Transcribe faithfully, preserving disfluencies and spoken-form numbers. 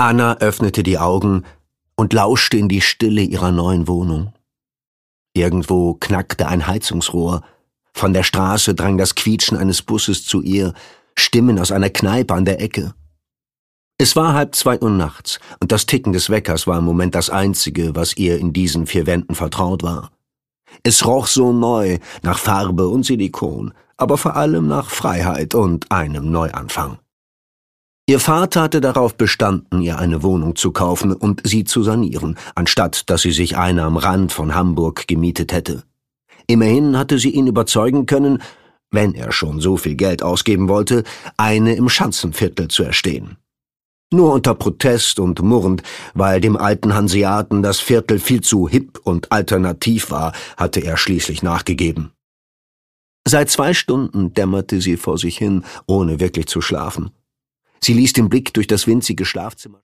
Anna öffnete die Augen und lauschte in die Stille ihrer neuen Wohnung. Irgendwo knackte ein Heizungsrohr, von der Straße drang das Quietschen eines Busses zu ihr, Stimmen aus einer Kneipe an der Ecke. Es war halb zwei Uhr nachts, und das Ticken des Weckers war im Moment das Einzige, was ihr in diesen vier Wänden vertraut war. Es roch so neu, nach Farbe und Silikon, aber vor allem nach Freiheit und einem Neuanfang. Ihr Vater hatte darauf bestanden, ihr eine Wohnung zu kaufen und sie zu sanieren, anstatt dass sie sich eine am Rand von Hamburg gemietet hätte. Immerhin hatte sie ihn überzeugen können, wenn er schon so viel Geld ausgeben wollte, eine im Schanzenviertel zu erstehen. Nur unter Protest und murrend, weil dem alten Hanseaten das Viertel viel zu hip und alternativ war, hatte er schließlich nachgegeben. Seit zwei Stunden dämmerte sie vor sich hin, ohne wirklich zu schlafen. Sie ließ den Blick durch das winzige Schlafzimmer